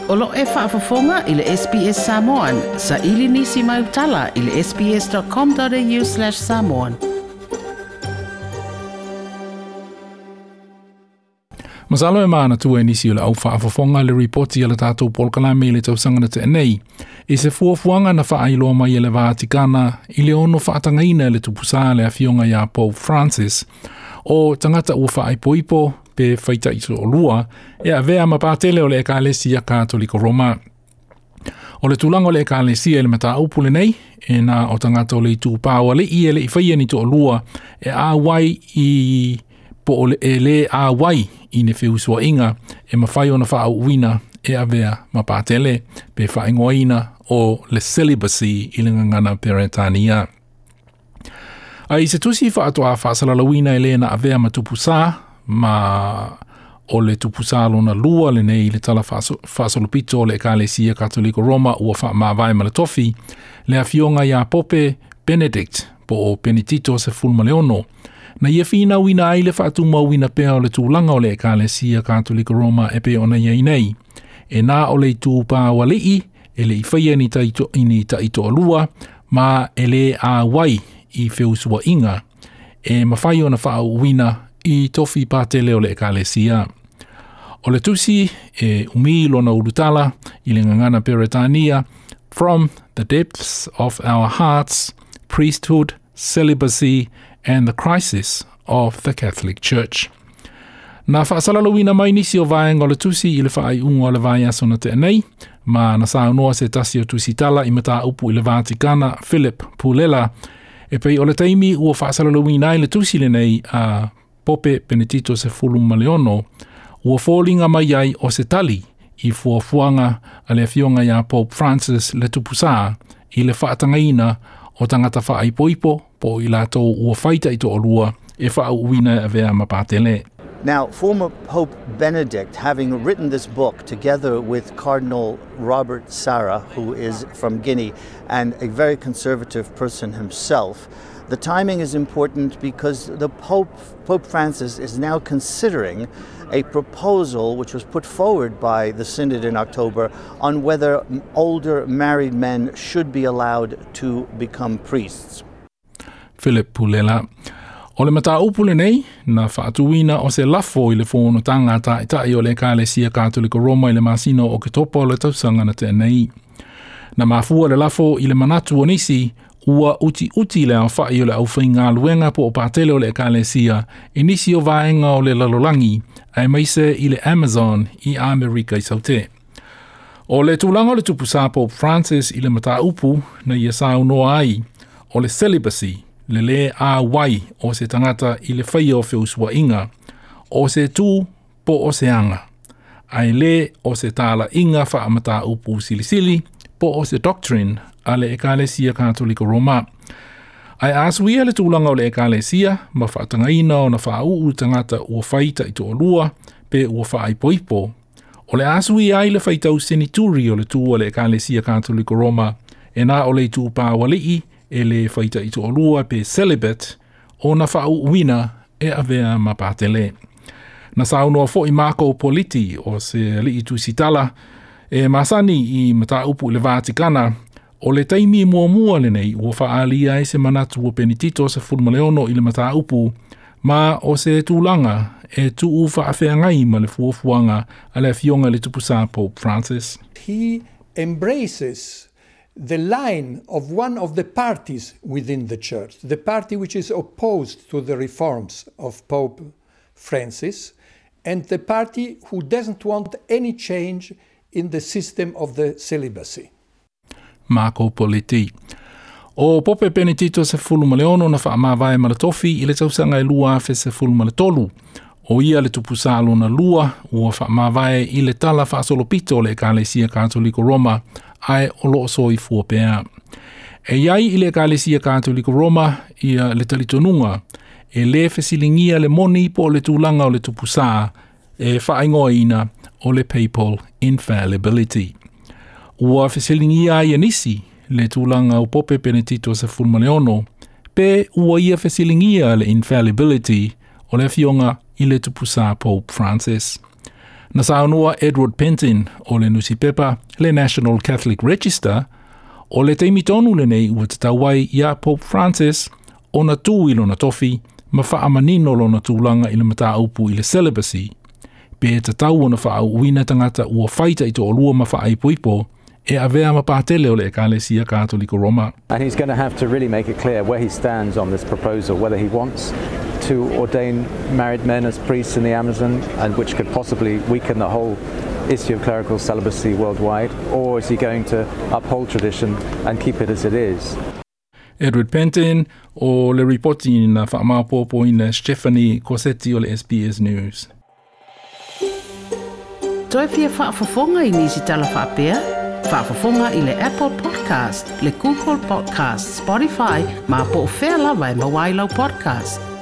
Olo e whaafafonga i le SBS Samoan. Sa ili nisi mai utala i le sbs.com.au/Samoan. Masalo e maana tu e nisi o le au whaafafonga le reporti ala tātou polkalame le tausanga te nei. I se fuafuanga na whaailoa mai le Vatikana i le ono whaatangaina le tupusa le awhionga ia Pope Francis o tangata ua whaaipoipo pe whaita iso o lua e a vea mapatele o le Ekalesia Katoliko Roma. O le tulango le Ekalesia le mata upule nei e na o tangata o le tūpāua le i ele i whaia ni to o lua e a wai i po o le a wai i ne whiusua inga e mawhai o na wha uina e a vea mapatele pe whaingoina o le celibacy i le ngangana Peretania. I se tusi whaatoa whaasalalawina e le na a vea matupusa ma o le tupusa lona lua le nei le tala whaasolopito le Ekalesia Katoliko Roma ua whaamawai ma le tofi le awhionga ia Pope Benedict po o Benedito se Fulmaleono na ia whina wina ai le whaatuma wina pea o le tūlanga o le Ekalesia Katoliko Roma e pe ona iai nei e nā o le tūpā walei e le i whaia ni taito o lua ma e le a wai i whiusua inga e mawhai o na whaau wina i tofi pātele o le Ekalesia. O le tusi e umi lona urutala i le ngangana Peretania from the depths of our hearts, priesthood, celibacy and the crisis of the Catholic Church. Na whaasalalawina mai nisi o vaenga o le tusi i le whaai unga o le vai asona te anei, ma na saunoa se tasi o tusi tala i mata upu i le Vatikana Philip Pulela e pei o le taimi ua whaasalalawina i le tusi le nei a Pope Benedito se Fulmaleono ua fōlinga mai ai o se tali i fuafuanga a le awhionga ia Pope Francis le tupusa i le whaatangaina o tangata whaaipoipo po i lato ua whaita i to o lua e whaauina a vea mapatele. Now, former Pope Benedict, having written this book together with Cardinal Robert Sarah, who is from Guinea and a very conservative person himself, the timing is important because the Pope Francis is now considering a proposal which was put forward by the Synod in October on whether older married men should be allowed to become priests. Philip Pulela. O le mata upule nei, na whaatuina o se lafo i le whono tangata i tai o le Ekalesia Katoliko Roma i le masino o ke topa o le tausanga na te nei. Na mafua le lafo i le manatu o nisi, ua uti le au whai o le au whainga luenga po o pātele o le Ekalesia, e nisi o vaenga o le lalolangi, ai maise i le Amazon i Amerika i saute. O le tūlanga o le tupusa Pope Francis i le mata upu na ia sau noa ai, o le celibacy, le a wai o se tangata i le whaia o whiusua inga, o se tū po o se anga, ai le o se tāla inga whaamata upu silisili, po o se doctrine a le Ekalesia Katoliko Roma. Ai asuia le tūlanga o le Ekalesia, ma whaatangaina o na whaau tangata ua whaita i to o lua, pe ua whaaipoipo. O le asuia ai le whaitau senituri o le tū o le Ekalesia Katoliko Roma, e nā o le tūpā walei, e le whaita i to o lua pe celibate, o na whaau uina e avea mapatele. Na saunoa fo i Marco Politi o se li i tusitala, e masani i mata upu le Vatikana, o le taimi mua le nei ua whaalia e se manatu o Benedito se Fulmaleono i le mata upu, ma o se tūlanga e tuu whaafeangai ma le fuafuanga a le awhionga le tupusa Pope Francis. He embraces the line of one of the parties within the Church, the party which is opposed to the reforms of Pope Francis, and the party who doesn't want any change in the system of the celibacy. Marco Politi. O Pope Benedito se Fulmaleono na whaamawai ma le tofi i le tausanga e lua fe se Fulmaletolu. O ia le tupusalo na lua ua whaamawai i le tala whaasolopito le Ekalesia Katoliko Roma ai o loo soi fuapea. E iai i le Ekalesia Katoliko Roma ia le talitonunga e le fesilingia le moni po le tūlanga o le tupusa e whaingoina o le papal infallibility. Ua fesilingia ia nisi le tūlanga o Pope Benedito se Fulmaleono pe ua ia fesilingia le infallibility o le fionga i le tupusa Pope Francis. Na saunua Edward Pentin o le Nusipepa, le National Catholic Register, o le teimitonu le nei ua tatawai ia Pope Francis o na tū ilo na tofi, ma whaamanino lo na tūlanga i le mata upu i le celibacy. Pe tatau o na whaauina tangata ua whaita i to olua ma whaaipuipo, e avea ma pātele o le Ekalesia Kātoliko Roma. And he's going to have to really make it clear where he stands on this proposal, whether he wants to ordain married men as priests in the Amazon, and which could possibly weaken the whole issue of clerical celibacy worldwide, or is he going to uphold tradition and keep it as it is? Edward Pentin o le reporti na whaamapopo ina Stephanie Corsetti o le SBS News. Toi fia whaafafonga i nisi tala whaapea? Whaafafonga i le Apple Podcast, le Google Podcast, Spotify, ma po o whea lawa e mawailau podcast.